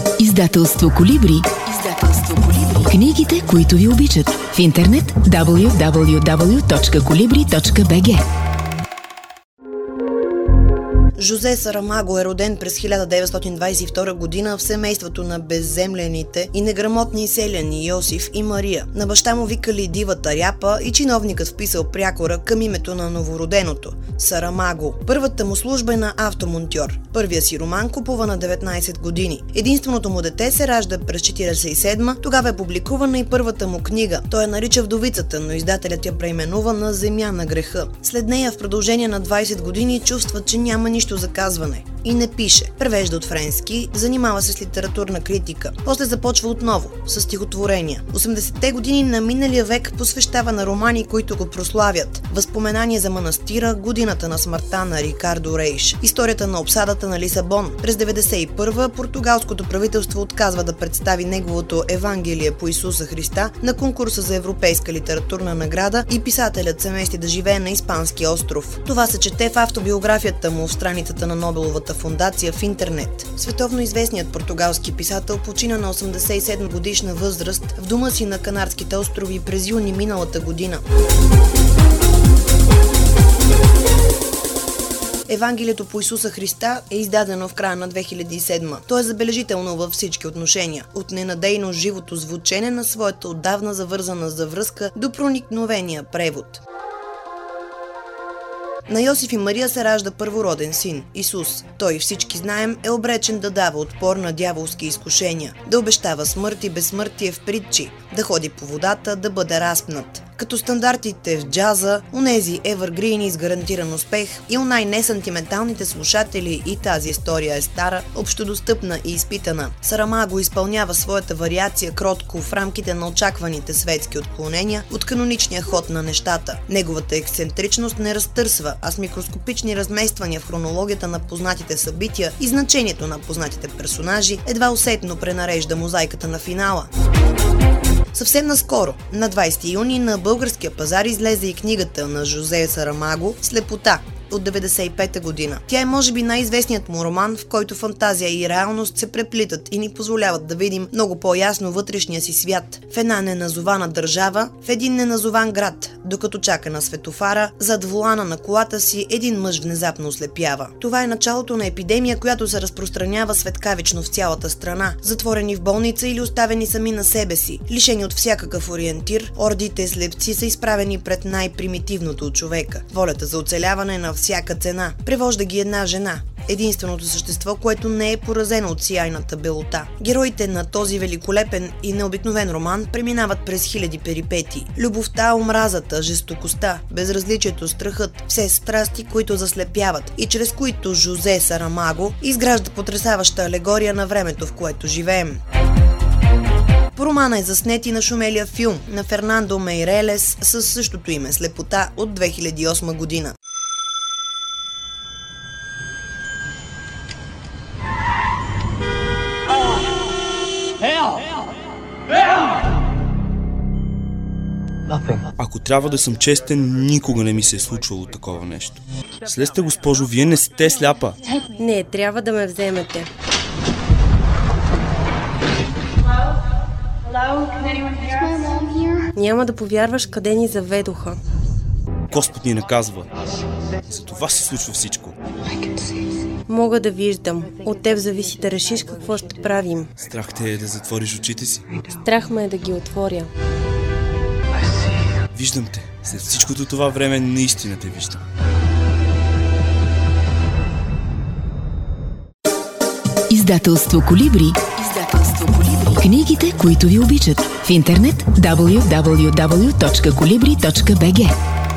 Издателство Колибри. Книгите, които ви обичат. В интернет www.colibri.bg. Жозе Сарамаго е роден през 1922 година в семейството на безземлените и неграмотни селяни Йосиф и Мария. На баща му викали дивата ряпа и чиновникът вписал прякора към името на новороденото – Сарамаго. Първата му служба е на автомонтьор. Първия си роман купува на 19 години. Единственото му дете се ражда през 1947, тогава е публикувана и първата му книга. Той я нарича Вдовицата, но издателят я преименува на Земя на греха. След нея в продължение на 20 години чувства, че няма нищо за казване и не пише. Превежда от френски, занимава се с литературна критика. После започва отново с стихотворения. 80-те години на миналия век посвещава на романи, които го прославят. Възпоменание за манастира, годината на смъртта на Рикардо Рейш, историята на обсадата на Лисабон. През 1991 португалското правителство отказва да представи неговото Евангелие по Исуса Христа на конкурса за европейска литературна награда и писателят се мести да живее на испански остров. Това се чете в автобиографията му в страницата на Нобеловата фондация в интернет. Световно известният португалски писател почина на 87 годишна възраст в дома си на Канарските острови през юни миналата година. Евангелието по Исуса Христа е издадено в края на 2007. То е забележително във всички отношения. От ненадейно живото звучене на своята отдавна завързана завръзка до проникновения превод. На Йосиф и Мария се ражда първороден син – Исус. Той, всички знаем, е обречен да дава отпор на дяволски изкушения, да обещава смърт и безсмъртие в притчи, да ходи по водата, да бъде разпнат. Като стандартите в джаза, онези евъргрини с гарантиран успех и онай несантименталните слушатели и тази история е стара, общодостъпна и изпитана. Сарамаго изпълнява своята вариация кротко в рамките на очакваните светски отклонения от каноничния ход на нещата. Неговата ексцентричност не разтърсва, а с микроскопични размествания в хронологията на познатите събития и значението на познатите персонажи едва усетно пренарежда мозайката на финала. Съвсем наскоро, на 20 юни, на българския пазар излезе и книгата на Жозе Сарамаго «Слепота» от 1995 година. Тя е може би най-известният му роман, в който фантазия и реалност се преплитат и ни позволяват да видим много по-ясно вътрешния си свят. В една неназована държава, в един неназован град, докато чака на светофара, зад волана на колата си един мъж внезапно ослепява. Това е началото на епидемия, която се разпространява светкавично в цялата страна. Затворени в болница или оставени сами на себе си, лишени от всякакъв ориентир, ордите слепци са изправени пред най-примитивното от човека – волята за оцеляване на всяка цена. Превожда ги една жена. Единственото същество, което не е поразено от сияйната белота. Героите на този великолепен и необикновен роман преминават през хиляди перипетии. Любовта, омразата, жестокостта, безразличието, страхът, все страсти, които заслепяват и чрез които Жозе Сарамаго изгражда потресаваща алегория на времето, в което живеем. По романа е заснет и нашумелия филм на Фернандо Мейрелес със същото име «Слепота» от 2008 година. Ако трябва да съм честен, никога не ми се е случвало такова нещо. Слезте, госпожо, вие не сте сляпа. Не, трябва да ме вземете. Няма да повярваш къде ни заведоха. Господ ни наказва. За това се случва всичко. Мога да виждам. От теб зависи да решиш какво ще правим. Страх те е да затвориш очите си. Страх ме е да ги отворя. Виждам те. След всичкото това време наистина те виждам. Издателство Колибри. Книгите, които ви обичат. В интернет www.colibri.bg.